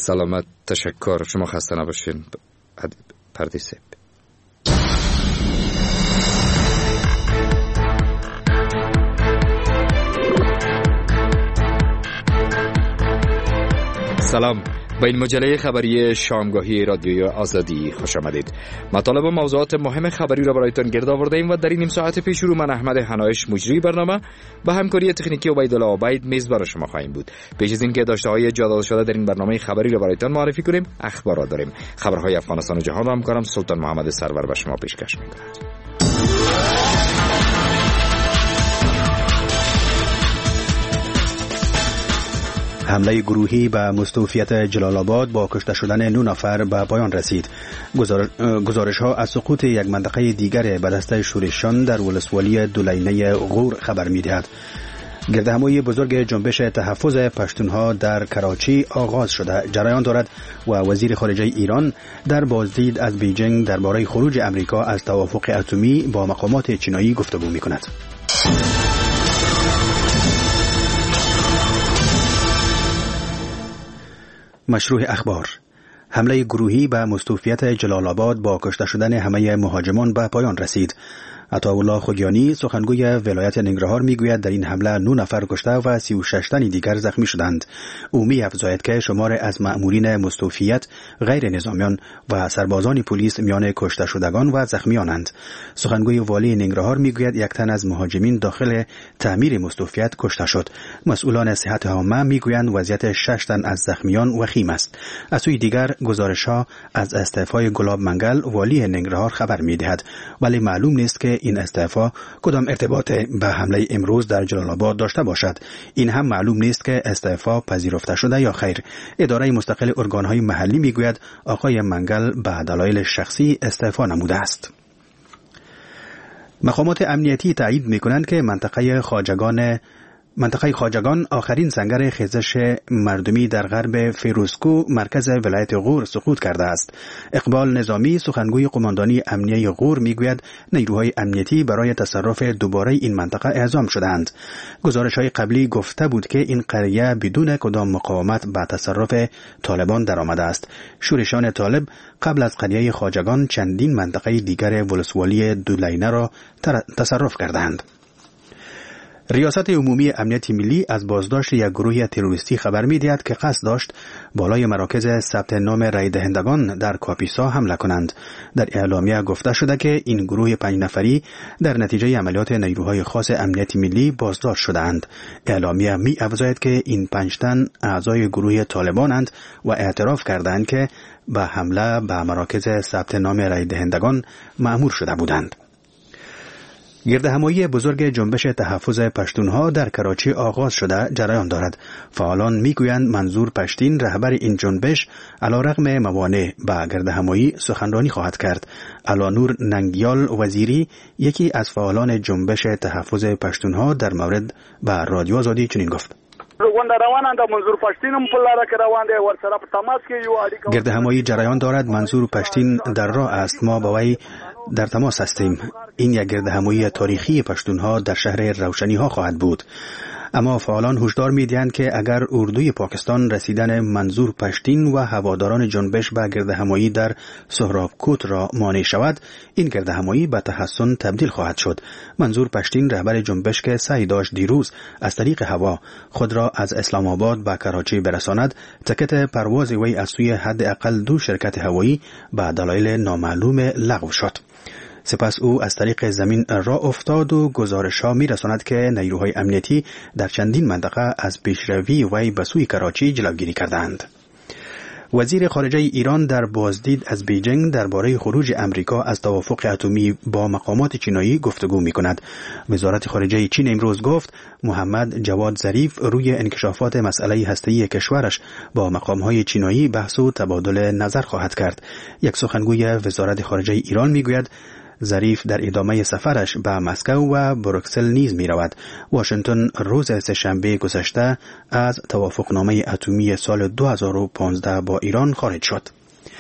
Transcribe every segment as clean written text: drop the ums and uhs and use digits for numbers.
سلامت. تشکر. شما خسته نباشین پردیسه. سلام، به این مجله خبری شامگاهی رادیوی آزادی خوش آمدید. مطالب و موضوعات مهم خبری را برایتان گرد آورده ایم و در این نیم ساعت پیش رو من احمد حنایش مجری برنامه با همکاری تکنیکی عبیدالله عبید میزبان شما خواهیم بود. پیش از اینکه داشته‌های جا شده در این برنامه خبری را برایتان معرفی کنیم، اخبارات داریم. خبرهای افغانستان و جهان را همکارم سلطان محمد سرور به شما پیشکش می‌کند. حمله گروهی به مستوفیت جلال آباد با کشته شدن 9 نفر به پایان رسید. گزارش ها از سقوط یک منطقه دیگر به دست شورشیان در ولسوالی دولینه غور خبر می‌دهد. گردهمایی بزرگ جنبش تحفظ پشتونها در کراچی آغاز شده جریان دارد و وزیر خارجه ایران در بازدید از بیجینگ درباره خروج امریکا از توافق اتمی با مقامات چینایی گفتگو می‌کند. مشروع اخبار. حمله گروهی به مستوفیت جلال آباد با کشته شدن همه مهاجمان به پایان رسید. عطاالله خوگیانی سخنگوی ولایت ننگرهار میگوید در این حمله 9 نفر کشته و 36 تن دیگر زخمی شدند. او می‌افزاید که شمار از مأمورین مستوفیت غیر نظامیان و سربازان پلیس میان کشته شدگان و زخمیانند. سخنگوی والی ننگرهار میگوید یک تن از مهاجمین داخل تعمیر مستوفیت کشته شد. مسئولان صحت عامه میگویند وضعیت 6 تن از زخمیان وخیم است. از سوی دیگر گزارش‌ها از استعفای گلاب منگل والی ننگرهار خبر می‌دهد، ولی معلوم نیست که این استعفا کدام ارتباط به حمله امروز در جلال آباد داشته باشد. این هم معلوم نیست که استعفا پذیرفته شده یا خیر. اداره مستقل ارگان‌های محلی میگوید آقای منگل به دلایل شخصی استعفا نموده است. مقامات امنیتی تایید می‌کنند که منطقه خواجگان آخرین سنگر خیزش مردمی در غرب فیروزکو مرکز ولایت غور سقوط کرده است. اقبال نظامی سخنگوی قماندانی امنیه غور میگوید نیروهای امنیتی برای تصرف دوباره این منطقه اعزام شدند. گزارش‌های قبلی گفته بود که این قریه بدون کدام مقاومت به تصرف طالبان درآمده است. شورشیان طالب قبل از قریه خواجگان چندین منطقه دیگر ولسوالی دولینه را تصرف کردند. ریاست عمومی امنیت ملی از بازداشت یک گروه تروریستی خبر می‌دهد که قصد داشت بالای مراکز ثبت نام رای دهندگان در کاپیسا حمله کنند. در اعلامیه گفته شده که این گروه 5 نفری در نتیجه عملیات نیروهای خاص امنیت ملی بازداشت شدند. اعلامیه می‌افزاید که این 5 تن اعضای گروه طالبانند و اعتراف کردند که به حمله به مراکز ثبت نام رای دهندگان مأمور شده بودند. گردهمایی بزرگ جنبش تحفظ پشتونها در کراچی آغاز شده جریان دارد. فعالان میگویند منظور پشتین رهبر این جنبش علیرغم موانع به گردهمایی سخنرانی خواهد کرد. علانور ننگیال وزیری یکی از فعالان جنبش تحفظ پشتونها در مورد به رادیو آزادی چنین گفت: گردهمایی جریان دارد. منظور پشتین در راه است. ما با وی در تماس هستیم. این یک گردهمایی تاریخی پشتونها در شهر روشنی ها خواهد بود. اما فعالان هشدار می‌دهند که اگر اردوی پاکستان رسیدن منظور پشتین و هواداران جنبش به گردهمایی در سهرابکوت را مانع شود، این گردهمایی به تحسن تبدیل خواهد شد. منظور پشتین رهبر جنبش که سعی داشت دیروز از طریق هوا خود را از اسلام آباد به کراچی برساند، تکت پرواز وی از سوی حداقل 2 شرکت هوایی به دلایل نامعلوم لغو شد. سپس او از طریق زمین راه افتاد و گزارش‌ها می‌رساند که نیروهای امنیتی در چندین منطقه از پیشروی وی به سوی کراچی جلوگیری کردند. وزیر خارجه ایران در بازدید از بیجینگ درباره خروج امریکا از توافق اتمی با مقامات چینایی گفتگو می‌کند. وزارت خارجه چین امروز گفت محمد جواد ظریف روی انکشافات مسئله هسته‌ای کشورش با مقام‌های چینایی بحث و تبادل نظر خواهد کرد. یک سخنگوی وزارت خارجه ایران می‌گوید ظریف در ادامه سفرش به مسکو و بروکسل نیز می رود. واشنگتن روز سه‌شنبه گذشته از توافقنامه اتمی سال 2015 با ایران خارج شد.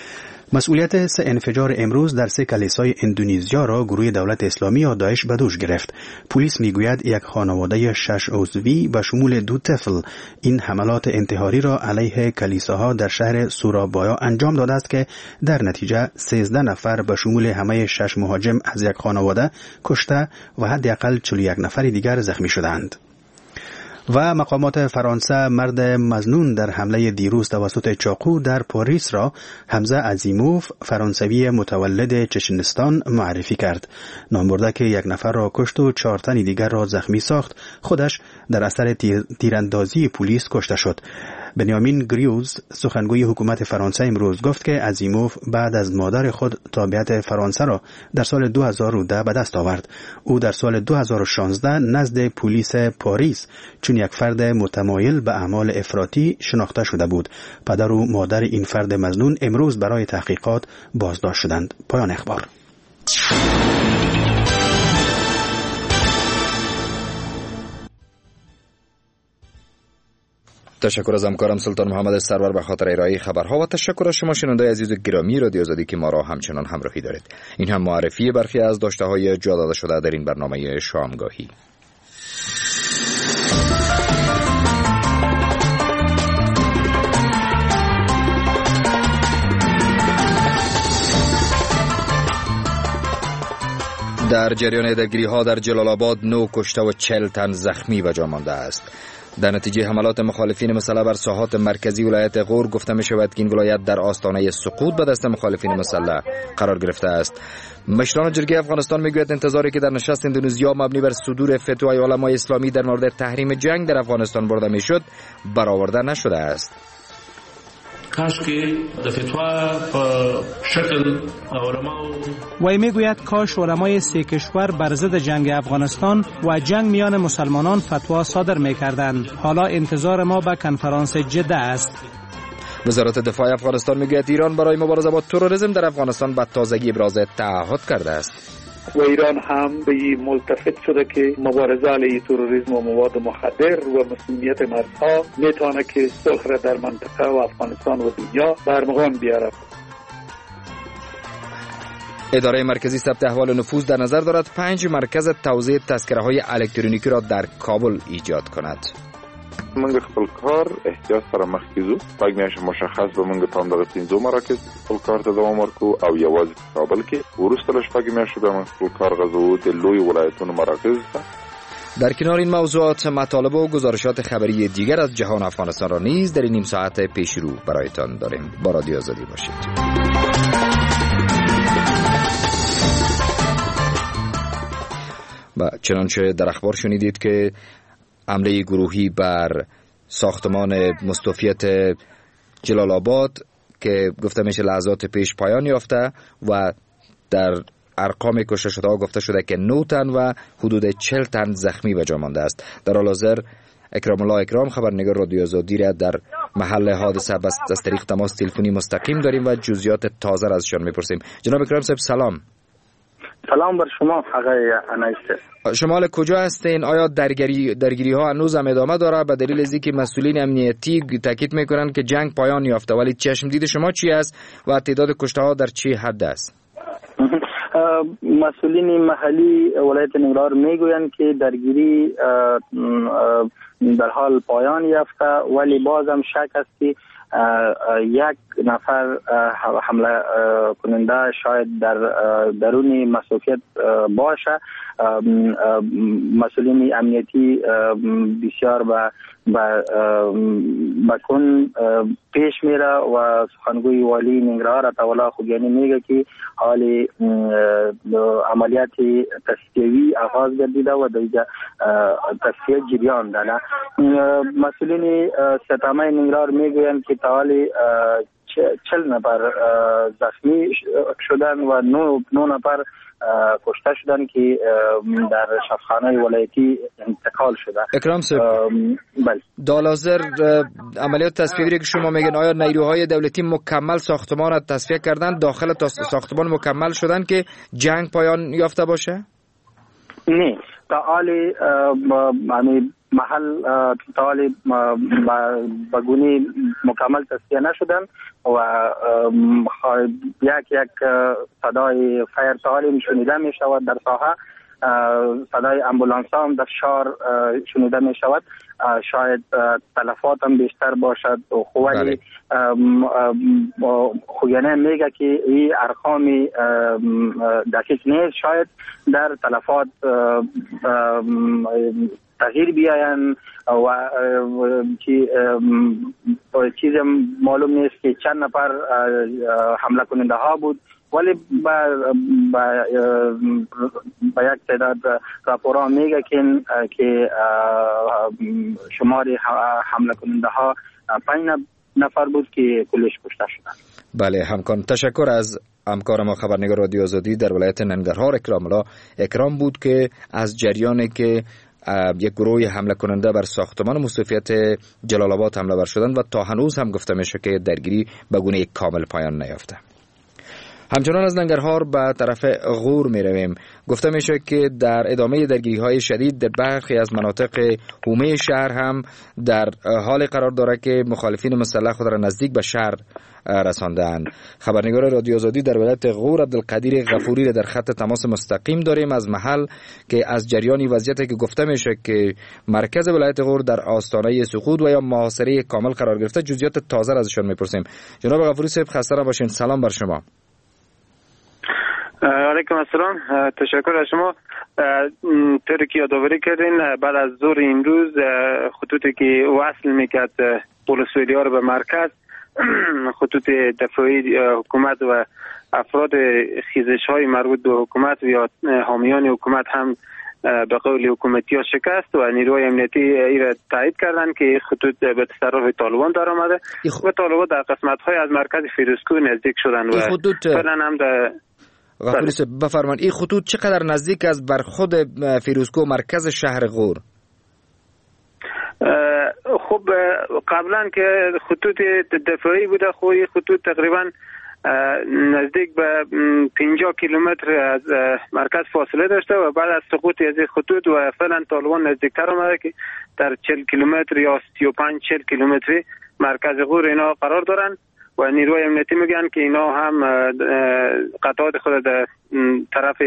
مسئولیت 3 انفجار امروز در 3 کلیسای اندونزیا را گروه دولت اسلامی یا داعش به دوش گرفت. پلیس میگوید یک خانواده 6 عضوی به شمول 2 طفل این حملات انتحاری را علیه کلیساها در شهر سورابایا انجام داده است که در نتیجه 13 نفر به شمول همه 6 مهاجم از یک خانواده کشته و حداقل 41 نفر دیگر زخمی شدند. و مقامات فرانسه مرد مظنون در حمله دیروز توسط چاقو در پاریس را حمزه عزیموف، فرانسوی متولد چچنستان معرفی کرد. نامبرده که 1 نفر را کشت و 4 تن دیگر را زخمی ساخت، خودش در اثر تیراندازی پلیس کشته شد. بنیامین گریوز سخنگوی حکومت فرانسه امروز گفت که عزیموف بعد از مادر خود تابعیت فرانسه را در سال 2010 به دست آورد. او در سال 2016 نزد پلیس پاریس چون یک فرد متمایل به اعمال افراطی شناخته شده بود. پدر و مادر این فرد مظنون امروز برای تحقیقات بازداشت شدند. پایان اخبار. تشکر از همکارم سلطان محمد سرور به خاطر ارائه خبرها و تشکر از شما شنوندگان عزیز و گرامی رادیو آزادی که ما را همچنان همراهی دارید. این هم معرفی برخی از داشته‌های جا داده شده در این برنامه شامگاهی. در جریان درگیری‌ها در جلال آباد 9 کشته و 40 تن زخمی به جا مانده است. در نتیجه حملات مخالفین مسلح بر ساحات مرکزی ولایت غور گفته می شود که این ولایت در آستانه سقوط به دست مخالفین مسلح قرار گرفته است. مشران جرگه افغانستان میگوید انتظاری که در نشست اندونزیا مبنی بر صدور فتوای علمای اسلامی در مورد تحریم جنگ در افغانستان برده میشد برآورده نشده است. وی میگوید کاش علمای 3 کشور بر ضد جنگ افغانستان و جنگ میان مسلمانان فتوا صادر میکردند. حالا انتظار ما به کنفرانس جده است. وزارت دفاع افغانستان میگوید ایران برای مبارزه با تروریسم در افغانستان به تازگی ابراز تعهد کرده است. و ایران هم به این ملتفت شده که مبارزه علیه تروریسم و مواد مخدر و مسئولیت مرزها میتونه که صلح را در منطقه و افغانستان و دنیا برمغان بیاره. اداره مرکزی ثبت احوال نفوس در نظر دارد 5 مرکز توزیع تذکره‌های الکترونیکی را در کابل ایجاد کند. منګه خپل کار احتیاط سره مخ کیږو پاک میاشه مشخص به منګه تام دغه 5 مراکز خپل کار ته دوام ورکو او یوازې کابل کې ورستلش پاک میاشه به من خپل کار غزو د لوی ولایتونو مراکز ده. در کنار این موضوعات مطالب و گزارشات خبری دیگر از جهان افغانستان را نیز در این نیم ساعت پیش رو برایتان داریم. با رادیو آزادی باشید. و چنانچه در اخبار شنیدید که حمله گروهی بر ساختمان مستوفیت جلال آباد که گفته میشه لحظات پیش پایان یافته و در ارقام کشته شده‌ها گفته شده که 9 تن و حدود 40 تن زخمی به جا مانده است. در حال حاضر اکرام الله اکرام خبرنگار رادیو آزادی را در محل حادثه از طریق تماس تلفنی مستقیم داریم و جزئیات تازه را ازشان میپرسیم. جناب اکرام صاحب سلام. سلام بر شما آقای انایسته. شما حالا کجا هستین؟ آیا درگیری ها هنوز هم ادامه داره؟ به دلیل از اینکه مسئولین امنیتی تاکید میکنن که جنگ پایان یافته، ولی چشم دید شما چی است و تعداد کشته ها در چه حد است؟ مسئولین محلی ولایت ننگرهار میگویند که درگیری در حال پایان یافته، ولی باز هم شک است که 1 نفر حمله کننده شاید در درون مسئولیت باشه. مسئولین امنیتی بسیار با کن پیش میره و سخنگوی والی ننگرهار عطاالله خوگیانی میگه که حال عملیات تصفیه‌ای آغاز گردیده و دیگه تصفیه جریان داره. مسئولین ستامه ننگرهار میگویند که تا حال 40 نفر زخمی شدن و 9 نفر کشته شدن که در شفاخانه ولایتی انتقال شده. اکرام صاحب بله، دالازر عملیات تصفیه‌ای که شما میگن آیا نیروهای دولتی مکمل ساختمان را تصفیه کردن، داخل ساختمان مکمل شدن که جنگ پایان یافته باشه؟ نه، تا حال محل تالی به گونه مکمل تصفیه نشدن و یک صدای فایر تالی شنیده می شود در ساحه. صدای امبولانس هم در شهر شنیده می شود. شاید تلفات هم بیشتر باشد ولی خویانه میگه که این ارقام دقیق نیست. شاید در تلفات تغییر بیاین و چیز معلوم نیست که چند نفر حمله کننده ها بود، ولی با یک تعداد راپورها میگه که شمار حمله کننده ها 5 نفر بود که کلش کشته شدند. بله همکان، تشکر از همکار ما خبرنگار رادیو آزادی در ولایت ننگرهار اکرام بود که از جریانی که یک گروه حمله کننده بر ساختمان مصرفیت جلال آباد حمله ور شدند و تا هنوز هم گفته میشه که درگیری به گونه کامل پایان نیافته. همچنان از ننگرهار به طرف غور می رویم. گفته میشه که در ادامه درگیری های شدید در برخی از مناطق حومه شهر هم در حال قرار داره که مخالفین مسلح خود را نزدیک به شهر رساندند. خبرنگار رادیو آزادی در ولایت غور عبدالقدیر غفوری را در خط تماس مستقیم داریم از محل که از جریان وضعیتی که گفته میشه که مرکز ولایت غور در آستانه سقوط و یا محاصره کامل قرار گرفته. جزئیات تازه ازشون میپرسیم. جناب غفوری صاحب خسته نباشین. سلام بر شما. علیکم السلام. تشکر از شما. طوری که یادآوری کردین بعد از ظهر امروز خطوطی که وصل میکرد ولسوالی‌ها رو به مرکز، خطوط دفاعی حکومت و افراد خیزش‌های مربوط به حکومت و یا حامیان حکومت هم به قول حکومتی ها شکست و نیروهای امنیتی ای را تایید کردن که خطوط به تصرف طالبان در آمده و طالبان در قسمت‌های از مرکز فیروزکوه نزدیک شدن و فعلا هم در غفوری صاحب بفرمایید این خطوط چقدر نزدیک است بر خود فیروزکوه مرکز شهر غور؟ خب قبلا که خطوط دفاعی بوده، خب این خطوط تقریبا نزدیک به 50 کیلومتر از مرکز فاصله داشته و بعد از سقوط از این خطوط و فعلا طالبان نزدیکتر آمده که در 40 کیلومتر یا 35-40 کیلومتری مرکز غور اینا قرار دارن و نیروهای امنیتی میگن که اینا هم قطعات خود در طرف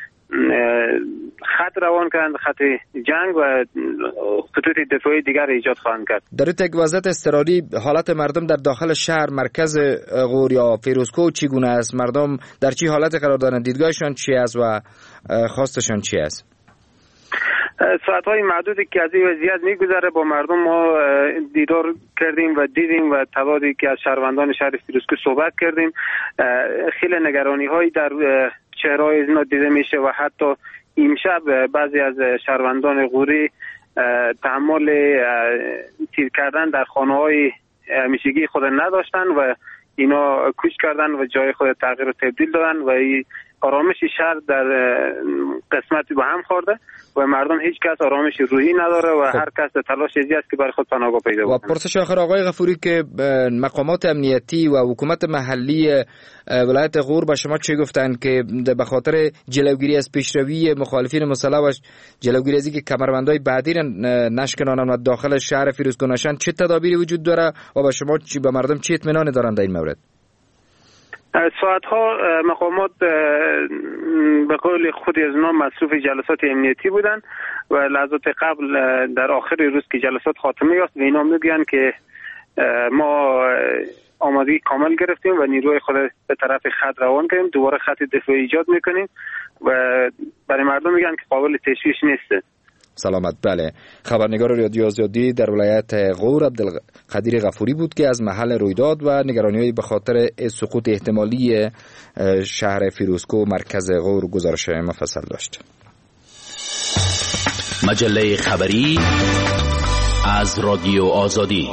خط روان کردند، خط جنگ و خطوط دفاعی دیگر ایجاد خواهند کرد. در یک وضعیت اضطراری حالت مردم در داخل شهر مرکز غور یا فیروزکوه چگونه است؟ مردم در چی حالت قرار دارند؟ دیدگاهشان چی است و خواستشان چی است؟ ساعت‌های معدودی که از این وضعیت می‌گذره با مردم ما دیدار کردیم و دیدیم و تعدادی که از شهروندان شهر فیروزکوه صحبت کردیم. خیلی نگرانی‌هایی در چهره‌های اینا دیده میشه و حتی امشب بعضی از شهروندان غوری تحمل تیر کردن در خانه‌های همیشگی خود نداشتن و اینا کوچ کردن و جای خود تغییر و تبدیل دادن و آرامش شهر در قسمتی به هم خورده و مردم هیچ کس آرامش روحی نداره و هر کس در تلاش ازی است که برای خود پناهگاه پیدا کنه. و پرسش آخر آقای غفوری که مقامات امنیتی و حکومت محلی ولایت غور به شما چه گفتن که به خاطر جلوگیری از پیشروی مخالفین مسلح و جلوگیری از اینکه کمربندهای بعدی نشکنانن و داخل شهر فیروزکوه نشن چه تدابیری وجود داره و به شما به مردم چه اطمینانی دارند در این مورد؟ ساعتها مقامات به قول خود از اونا مصروف جلسات امنیتی بودن و لحظات قبل در آخر روز که جلسات خاتمه یافت و اینا میگن که ما آمادگی کامل گرفتیم و نیروی خود به طرف خط روان کردیم، دوباره خط دفاعی ایجاد میکنیم و برای مردم میگن که قابل تشویش نیست. سلامت. بله، خبرنگار رادیو آزادی در ولایت غور عبدالقدیر غفوری بود که از محل رویداد و نگرانی‌های به خاطر سقوط احتمالی شهر فیروزکوه مرکز غور گزارش مفصل داشت. مجله خبری از رادیو آزادی.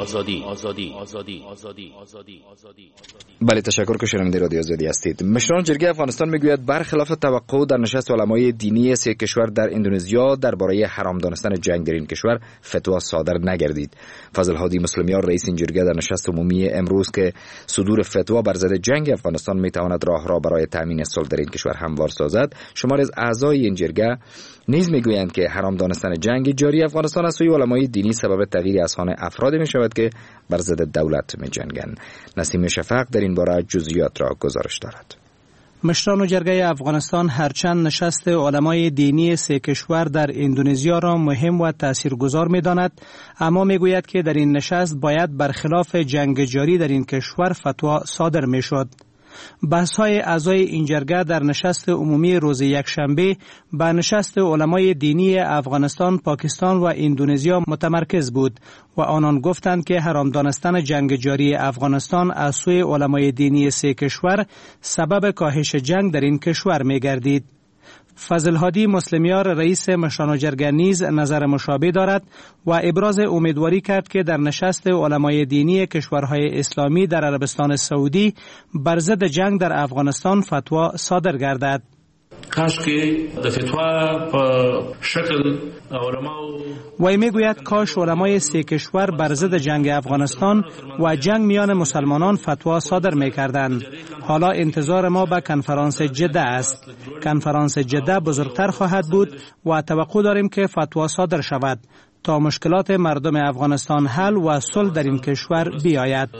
بله، تشکر که شنونده رادیو آزادی هستید. مشران جرگه افغانستان میگوید برخلاف توقع در نشست علمای دینی سه کشور در اندونزیا درباره حرام دانستن جنگ در این کشور فتوا صادر نگردید. فضل هادی مسلمیار رئیس این جرگه در نشست عمومی امروز که صدور فتوا بر ضد جنگ افغانستان میتواند راه را برای تامین صلح در این کشور هموار سازد، شماری از اعضای این جرگه نیز میگویند که حرام دانستن جنگ جاری افغانستان از سوی علمای دینی سبب تغییر اذهان افراد میشود که بر ضد دولت میجنگند. نسیم شفق در این باره جزئیات را گزارش دارد. مشران جرگه افغانستان هرچند نشست علمای دینی سه کشور در اندونزیا را مهم و تاثیرگذار می‌داند، اما میگوید که در این نشست باید برخلاف جنگ جاری در این کشور فتوا صادر میشد. بحث‌های اعضای این جرگه در نشست عمومی روز یکشنبه به نشست علمای دینی افغانستان، پاکستان و اندونزیا متمرکز بود و آنان گفتند که حرام دانستن جنگ جاری افغانستان از سوی علمای دینی سه کشور سبب کاهش جنگ در این کشور می‌گردید. فضل هادی مسلمیار رئیس مشران جرگه نیز نظر مشابه دارد و ابراز امیدواری کرد که در نشست علمای دینی کشورهای اسلامی در عربستان سعودی بر ضد جنگ در افغانستان فتوا صادر گردد. کاش که د فتوا په شکل علماء وی میگوید کاش علمای سه کشور بر ضد جنگ افغانستان و جنگ میان مسلمانان فتوا صادر میکردند. حالا انتظار ما به کنفرانس جده است. کنفرانس جده بزرگتر خواهد بود و توقع داریم که فتوا صادر شود تا مشکلات مردم افغانستان حل و صلح در این کشور بیاید.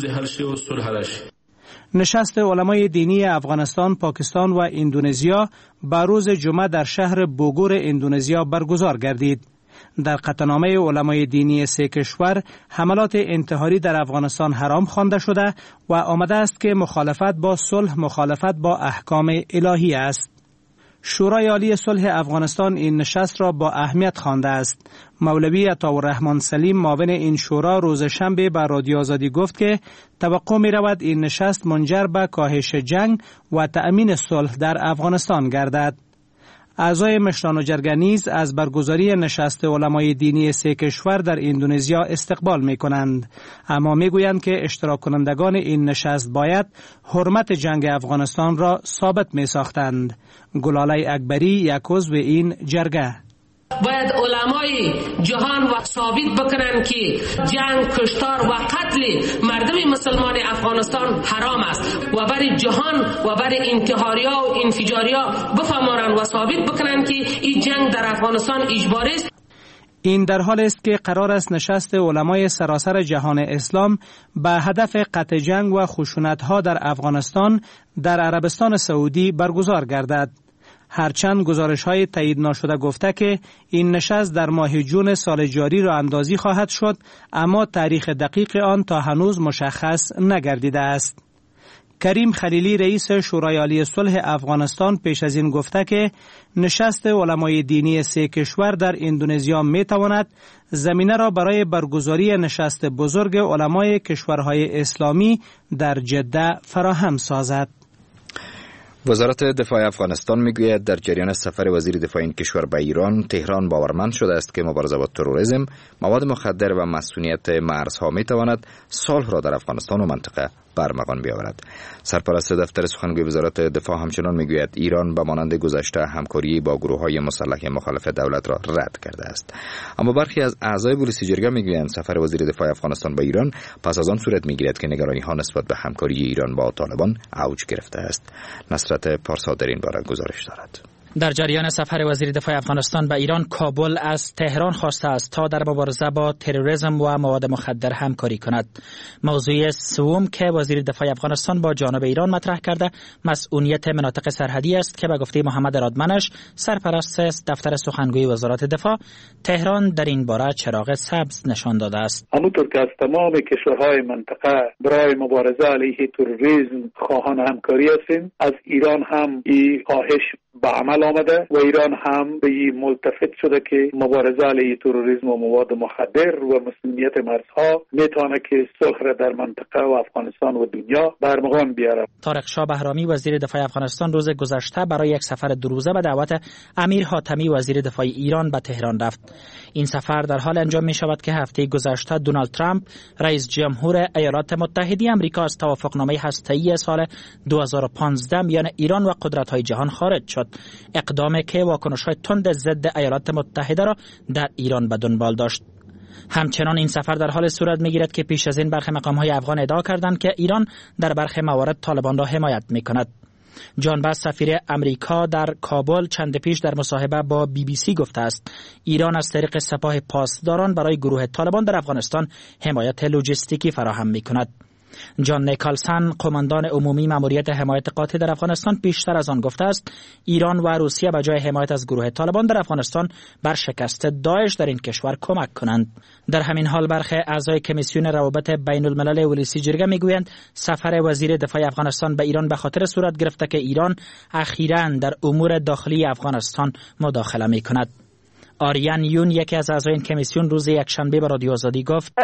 نشست علمای دینی افغانستان، پاکستان و اندونزیا به روز جمعه در شهر بوگور اندونزیا برگزار گردید. در قطعنامه علمای دینی سه کشور حملات انتحاری در افغانستان حرام خوانده شده و آمده است که مخالفت با صلح مخالفت با احکام الهی است. شورای عالی صلح افغانستان این نشست را با اهمیت خوانده است. مولوی عطاالرحمن سلیم معاون این شورا روز شنبه به رادیو آزادی گفت که توقع می رود این نشست منجر به کاهش جنگ و تأمین صلح در افغانستان گردد. اعضای مشران جرگه نیز از برگزاری نشست علمای دینی سه کشور در اندونزیا استقبال می کنند، اما می گویند که اشتراک کنندگان این نشست باید حرمت جنگ افغانستان را ثابت می ساختند. گلاله اکبری یک عضو این جرگه: باید علمای جهان و ثابت بکنن که جنگ، کشتار و قتل مردم مسلمان افغانستان حرام است و برای جهان و برای انتحاریا و انفجاریا بفهمانن و ثابت بکنن که این جنگ در افغانستان اجباری است. این در حال است که قرار است نشست علمای سراسر جهان اسلام به هدف قطع جنگ و خشونت‌ها در افغانستان در عربستان سعودی برگزار گردد. هرچند گزارش‌های تایید ناشده گفته که این نشست در ماه جون سال جاری را اندازی خواهد شد، اما تاریخ دقیق آن تا هنوز مشخص نگردیده است. کریم خلیلی رئیس شورای عالی صلح افغانستان پیش از این گفته که نشست علمای دینی سه کشور در اندونزیا میتواند زمینه را برای برگزاری نشست بزرگ علمای کشورهای اسلامی در جده فراهم سازد. وزارت دفاع افغانستان میگوید در جریان سفر وزیر دفاع این کشور به ایران، تهران باورمند شده است که مبارزه با تروریسم، مواد مخدر و مسئولیت مرزها میتواند صلح را در افغانستان و منطقه برمغان بیاورد. سرپرست دفتر سخنگوی وزارت دفاع همچنان میگوید ایران به مانند گذشته همکاری با گروه‌های مسلح مخالف دولت را رد کرده است. اما برخی از اعضای پلیس جرگه میگویند سفر وزیر دفاع افغانستان به ایران پس از آن صورت میگیرد که نگرانی‌ها نسبت به همکاری ایران با طالبان اوج گرفته است. نصرت پارسا در این باره گزارش دارد. در جریان سفر وزیر دفاع افغانستان به ایران، کابل از تهران خواسته است تا در مبارزه با تروریسم و مواد مخدر همکاری کند. موضوع سوم که وزیر دفاع افغانستان با جانب ایران مطرح کرده مسئولیت مناطق سرحدی است که به گفته محمد رادمنش، سرپرست دفتر سخنگوی وزارت دفاع، تهران در این باره چراغ سبز نشان داده است. همونطور که از تمام کشورهای منطقه برای مبارزه علیه تروریسم خواهان همکاری هستیم، از ایران هم این خواهش به عمل آمده و ایران هم به این ملتفت شده که مبارزه علیه تروریسم و مواد مخدر و مسئولیت مرزها میتونه که صلح را در منطقه و افغانستان و دنیا برمغان بیاره. طارق شاه بهرامی وزیر دفاع افغانستان روز گذشته برای یک سفر 2 روزه به دعوت امیر حاتمی وزیر دفاع ایران به تهران رفت. این سفر در حال انجام می شود که هفته گذشته دونالد ترامپ رئیس جمهور ایالات متحده آمریکا از توافقنامه هسته‌ای سال 2015 میان ایران و قدرت‌های جهان خارج شد. اقدامی که واکنش‌های تند ضد ایالات متحده را در ایران به دنبال داشت. همچنان این سفر در حال صورت می‌گیرد که پیش از این برخی مقام‌های افغان ادعا کردند که ایران در برخی موارد طالبان را حمایت می‌کند. جان بس سفیر امریکا در کابل چند پیش در مصاحبه با BBC گفته است ایران از طریق سپاه پاسداران برای گروه طالبان در افغانستان حمایت لوجستیکی فراهم می‌کند. جان نیکالسن قماندان عمومی ماموریت حمایت قاطع در افغانستان پیشتر از آن گفته است ایران و روسیه به جای حمایت از گروه طالبان در افغانستان بر شکست داعش در این کشور کمک کنند. در همین حال برخی اعضای کمیسیون روابط بین الملل ولسی جرگه میگویند سفر وزیر دفاع افغانستان به ایران به خاطر صورت گرفته که ایران اخیراً در امور داخلی افغانستان مداخله میکند. آریان یون یکی از اعضای این کمیسیون روز یکشنبه به رادیو آزادی گفت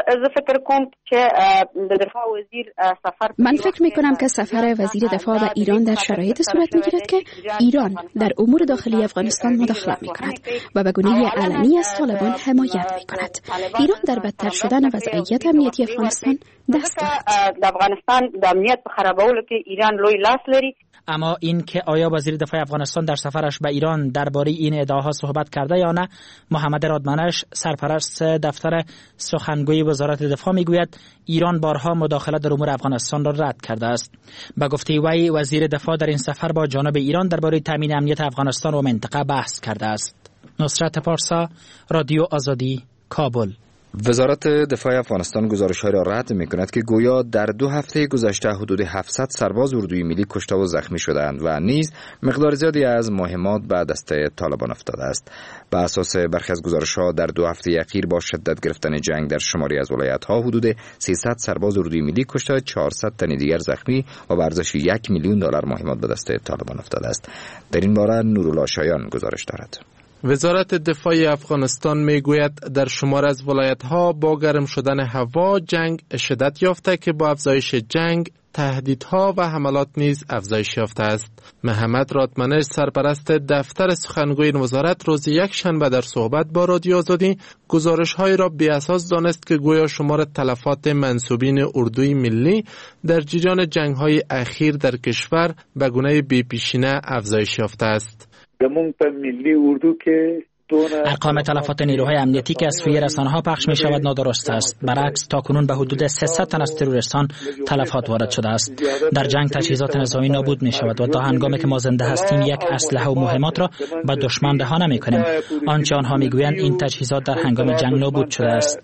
من فکر می کنم که سفر وزیر دفاع به ایران در شرایط صورت می گیرد که ایران در امور داخلی افغانستان مداخله می کند و به گونه علنی از طالبان حمایت می کند. ایران در بدتر شدن وضعیت امنیتی افغانستان دست دارد. افغانستان د امنیت په خرابولو کې ایران لوی لاس لري. اما این که آیا وزیر دفاع افغانستان در سفرش به ایران درباره این ادعاها صحبت کرده یا نه، محمد رادمنش سرپرست دفتر سخنگوی وزارت دفاع میگوید ایران بارها مداخله در امور افغانستان را رد کرده است. به گفته وی وزیر دفاع در این سفر با جانب ایران درباره تامین امنیت افغانستان و منطقه بحث کرده است. نصرت پارسا، رادیو آزادی، کابل. وزارت دفاع افغانستان گزارش‌های را رد می‌کند که گویا در 2 هفته گذشته حدود 700 سرباز اردوی ملی کشته و زخمی شدند و نیز مقدار زیادی از مهمات به دست طالبان افتاده است. بر اساس برخی از گزارش‌ها در 2 هفته اخیر با شدت گرفتن جنگ در شماری از ولایت‌ها حدود 300 سرباز اردوی ملی کشته، 400 تن دیگر زخمی و به ارزش $1 میلیون مهمات به دست طالبان افتاده است. در این باره نورالله شایان گزارش دارد. وزارت دفاع افغانستان میگوید در شمار از ولایت‌ها با گرم شدن هوا جنگ شدت یافته که با افزایش جنگ تهدیدها و حملات نیز افزایش یافته است. محمد رادمنش سرپرست دفتر سخنگوی این وزارت روز یکشنبه در صحبت با رادیو آزادی گزارش‌های را بی اساس دانست که گویا شمار تلفات منسوبین اردوی ملی در جریان جنگ‌های اخیر در کشور به گونه بی‌پیشینه افزایش یافته است. ملی اردو که ارقام تلفات نیروهای امنیتی که از سوی رسانه‌ها پخش می‌شود نادرست است. برعکس تاکنون به حدود 300 تن از تروریستان تلفات وارد شده است. در جنگ تجهیزات نظامی نابود می‌شود و تا هنگامی که ما زنده هستیم یک اسلحه و مهمات را به دشمن رها نمی‌کنیم. آنچه آنها می‌گویند این تجهیزات در هنگام جنگ نابود شده است.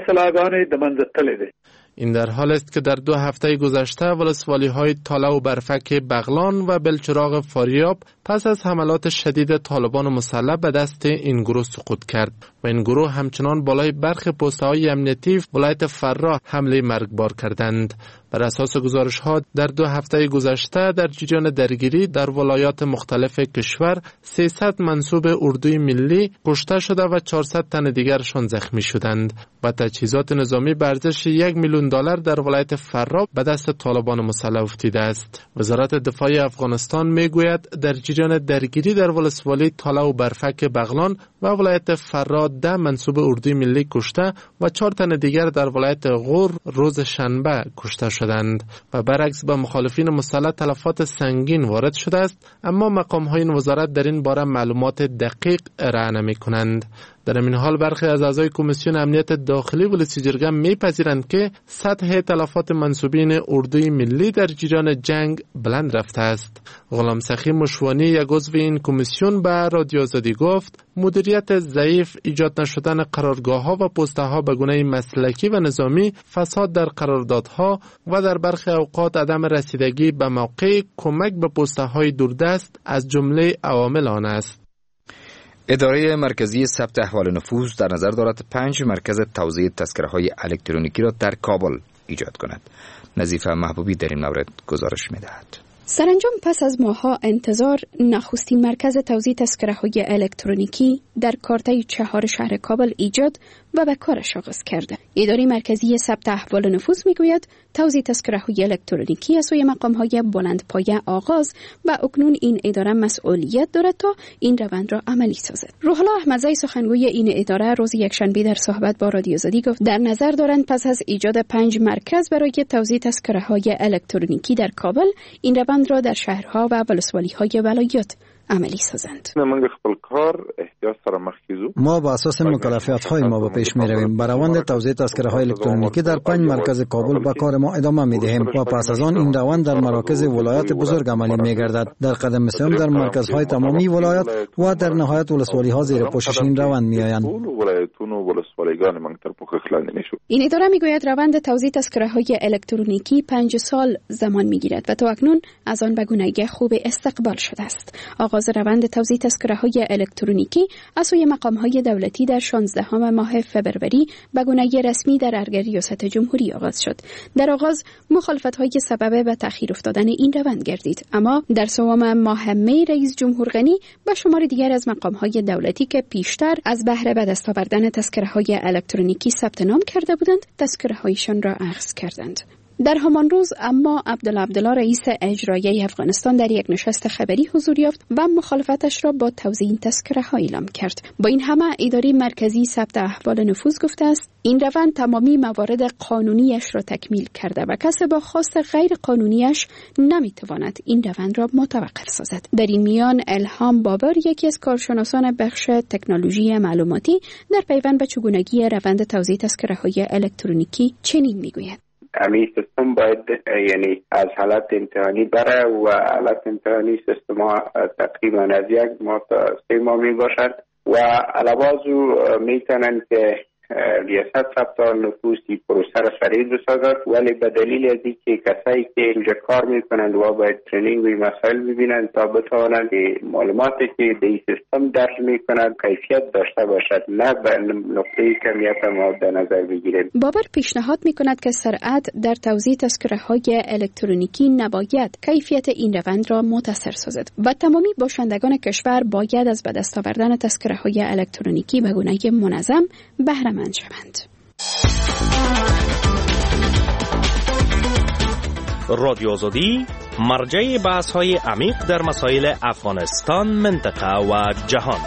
این در حال است که در 2 هفته گذشته ولسوالی‌های تاله و برفک بغلان و بلچراغ فاریاب پس از حملات شدید طالبان مسلح به دست این گروه سقوط کرد و این گروه همچنان بالای برخی پست‌های امنیتی ولایت فراه حمله مرگبار کردند. بر اساس گزارش‌ها در 2 هفته گذشته در جریان درگیری در ولایات مختلف کشور 300 منسوب اردوی ملی کشته شده و 400 تن دیگرشان زخمی شدند و تجهیزات نظامی به ارزش $1 میلیون در ولایت فراه به دست طالبان مسلح افتیده است. وزارت دفاع افغانستان میگوید در جریان درگیری در ولسوالی تاله و برفک بغلان و ولایت فراه 10 منسوب اردوی ملی کشته و 4 تن دیگر در ولایت غور روز شنبه کشته شدند و برعکس به مخالفین مسلح تلفات سنگین وارد شده است، اما مقام‌های این وزارت در این باره معلومات دقیق ارائه نمی‌کنند. در این حال برخی از اعضای کمیسیون امنیت داخلی ولسی جرگه می‌پذیرند که سطح تلفات منسوبین اردوی ملی در جریان جنگ بلند رفته است. غلام سخی مشوانی یک عضو این کمیسیون به رادیو آزادی گفت مدیریت ضعیف، ایجاد نشدن قرارگاه‌ها و پست‌ها به گونه مسلکی و نظامی، فساد در قراردادها و در برخی اوقات عدم رسیدگی به موقع کمک به پست‌های دوردست از جمله عوامل آن است. اداره مرکزی ثبت احوال نفوس در نظر دارد 5 مرکز توزیع تذکره‌های الکترونیکی را در کابل ایجاد کند. نظیفه محبوبی در این مورد گزارش می‌دهد. سرانجام پس از ماه‌ها انتظار، نخستین مرکز توزیع تذکره‌های الکترونیکی در کارتای 4 شهر کابل ایجاد و به کارش آغاز کرده. اداره مرکزی ثبت احوال نفوس میگوید توزیع تذکره‌های الکترونیکی از سوی مقام‌های بلندپایه آغاز و اکنون این اداره مسئولیت دارد تا این روند را عملی سازد. روح الله احمدزی سخنگوی این اداره روز یکشنبه در صحبت با رادیو آزادی گفت در نظر دارند پس از ایجاد 5 مرکز برای توزیع تذکره‌های الکترونیکی در کابل این روند را در شهرها و ولسوالی‌های ولایت عملی سازند. ما با اساس مکلفیت‌های ما به پیش می‌رویم. بر روند توزیع تذکره‌های الکترونیکی در 5 مرکز کابل به کار ما ادامه می‌دهیم و پس از آن این روند در مراکز ولایت بزرگ عملی می‌گردد. در قدم سوم در مرکزهای تمامی ولایت و در نهایت ولسوالی‌ها زیر پوشش این روند می‌آیند. این اداره می‌گوید روند توزیع تذکره‌های الکترونیکی 5 سال زمان می‌گیرد و تا اکنون از آن به گونه‌ای خوب استقبال شده است. آغاز روند توزیع تذکره‌های الکترونیکی از سوی مقام‌های دولتی در 16 ماه فوریه به گونه‌ای رسمی در ارگ ریاست جمهوری آغاز شد. در آغاز مخالفت‌های سبب به تأخیر افتادن این روند گردید، اما در 3 ماه می رئیس جمهور غنی و شمار دیگر از مقام‌های دولتی که پیشتر از بهره به دست آوردن تذکره‌های الکترونیکی ثبت نام کرده بودند، تذکره‌هایشان را اخذ کردند. در همان روز اما عبدالله رئیس اجرایی افغانستان در یک نشست خبری حضور یافت و مخالفتش را با توزیع این تذکره‌ها اعلام کرد. با این همه اداره مرکزی ثبت احوال نفوس گفته است این روند تمامی موارد قانونیش را تکمیل کرده و کسی با خواست غیر قانونیش نمیتواند این روند را متوقف سازد. در این میان الهام بابر، یکی از کارشناسان بخش تکنولوژی معلوماتی، در پیوند به چگونگی روند توزیع تذکره‌های الکترونیکی چنین میگوید: امی سیستم باید یعنی از حالت امتحانی بره و حالت امتحانی سیستم ها تقریبا از 1 ماه تا 3 ماه می باشد و علاوه میتونن که ریاست ثبت نفوسی پروسه را سریع بسازد، ولی به دلیل از اینکه کسایی که اینجا کار میکنند و باید ترینینگ و مسائل ببینند تا بتوانند معلوماتی که در این سیستم درج میکنند کیفیت داشته باشد، نه به نقطه کمیت ما در نظر بگیریم. بابر پیشنهاد میکند که سرعت در توزیع تذکره‌های الکترونیکی نباید کیفیت این روند را متاثر سازد و تمامی باشندگان کشور باید از به دست آوردن تذکره‌های الکترونیکی به گونه‌ای منظم بهره مند شوند. رادیو آزادی مرجع بحث‌های عمیق در مسائل افغانستان، منطقه و جهان.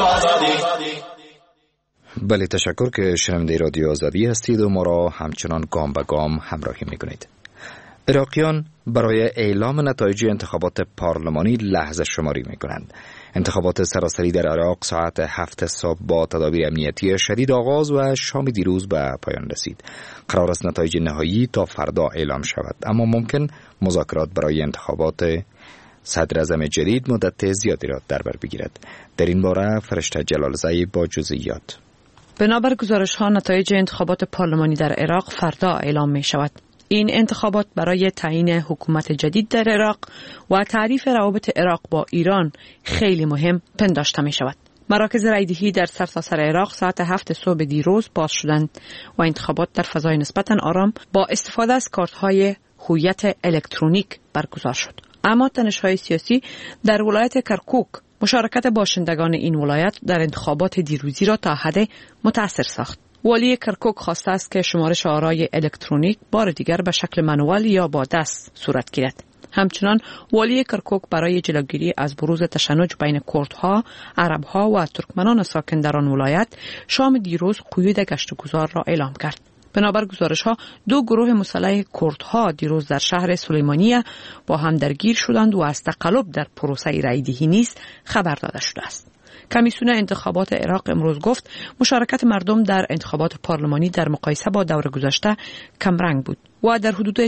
بله، تشکر که شنونده رادیو آزادی هستید و ما را همچنان گام به گام همراهی می‌کنید. عراقیان برای اعلام نتایج انتخابات پارلمانی لحظه شماری می‌کنند. انتخابات سراسری در عراق ساعت 7 صبح با تدابیر امنیتی شدید آغاز و شام دیروز به پایان رسید. قرار است نتایج نهایی تا فردا اعلام شود، اما ممکن مذاکرات برای انتخابات صدر اعظم جدید مدت زیادی را در بر بگیرد. در این باره فرشته جلالزایی با جزئیات. بنابر گزارش‌ها نتایج انتخابات پارلمانی در عراق فردا اعلام می شود. این انتخابات برای تعیین حکومت جدید در عراق و تعریف روابط عراق با ایران خیلی مهم پنداشته می شود. مراکز رایدهی در سرتاسر عراق ساعت 7 صبح دیروز باز شدند و انتخابات در فضای نسبتاً آرام با استفاده از کارت‌های هویت الکترونیک برگزار شد. اما تنش‌های سیاسی در ولایت کرکوک مشارکت باشندگان این ولایت در انتخابات دیروزی را تا حد متأثر ساخت. والی کرکوک خواسته است که شمارش آرای الکترونیک بار دیگر به شکل منوال یا با دست صورت گیرد. همچنان والی کرکوک برای جلوگیری از بروز تشنج بین کردها، عربها و ترکمنان ساکن در آن ولایت شام دیروز قیود گشت و گذار را اعلام کرد. بنابر گزارش‌ها 2 گروه مسلح کردها دیروز در شهر سلیمانیه با هم درگیر شدند و از تقلب در پروسه رایدهی نیز خبر داده شده است. کمیسیون انتخابات عراق امروز گفت مشارکت مردم در انتخابات پارلمانی در مقایسه با دور گذشته کمرنگ بود و در حدود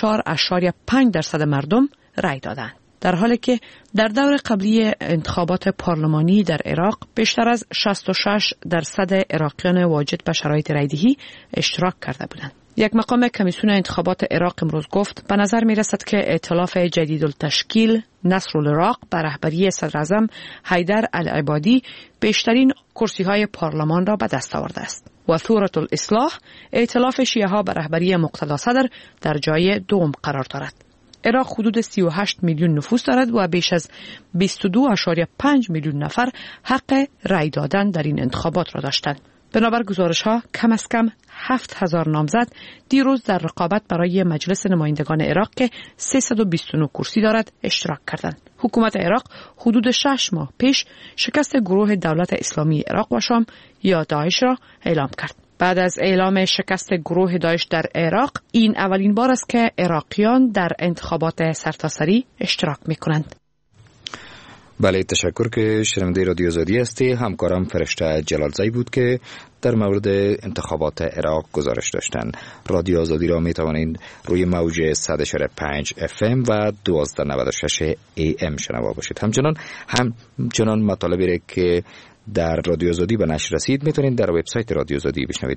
44.5% مردم رای دادند، در حالی که در دور قبلی انتخابات پارلمانی در عراق بیشتر از 66% عراقیان واجد به شرایط رایدهی اشتراک کرده بودند. یک مقام کمیسیون انتخابات عراق امروز گفت به نظر می رسد که ائتلاف جدید التشکیل نصر العراق به رهبری صدر اعظم حیدر العبادی بیشترین کرسی های پارلمان را به دست آورده است و ثورة الاصلاح ائتلاف شیعه ها به رهبری مقتدا صدر در جای دوم قرار دارد. عراق حدود 38 میلیون نفوس دارد و بیش از 22.5 میلیون نفر حق رأی دادن در این انتخابات را داشتند. بنابر گزارش‌ها کم از کم 7000 نامزد دیروز در رقابت برای مجلس نمایندگان عراق که 329 کرسی دارد اشتراک کردند. حکومت عراق حدود 6 ماه پیش شکست گروه دولت اسلامی عراق و شام یا داعش را اعلام کرد. بعد از اعلام شکست گروه داعش در عراق، این اولین بار است که عراقیان در انتخابات سرتاسری اشتراک می‌کنند. بله، تشکر که شنونده رادیو آزادی هستی. همکارم فرشته جلالزایی بود که در مورد انتخابات عراق گزارش داشتند. رادیو آزادی را می توانید روی موج 100.5 FM و 1296 AM شنوا باشید. همچنان مطالبی که در رادیو آزادی به نشر رسید میتونید در وبسایت رادیو آزادی بشنوید.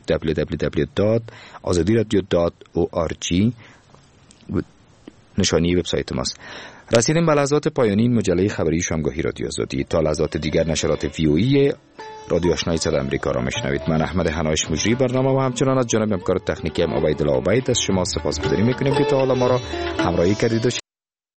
www.azadi.org نشانی وبسایت ماست. رسیدیم به لحظات پایانی مجله خبری شامگاهی رادیو آزادی. تا لحظات دیگر نشرات ویوئی رادیو آشنای صدای آمریکا را میشنوید. من احمد حنایش مجری برنامه و همچنان از جانب همکار تکنیکی عبیدالله عبید از شما سپاسگزاری میکنیم که تا حالا ما را همراهی کردید.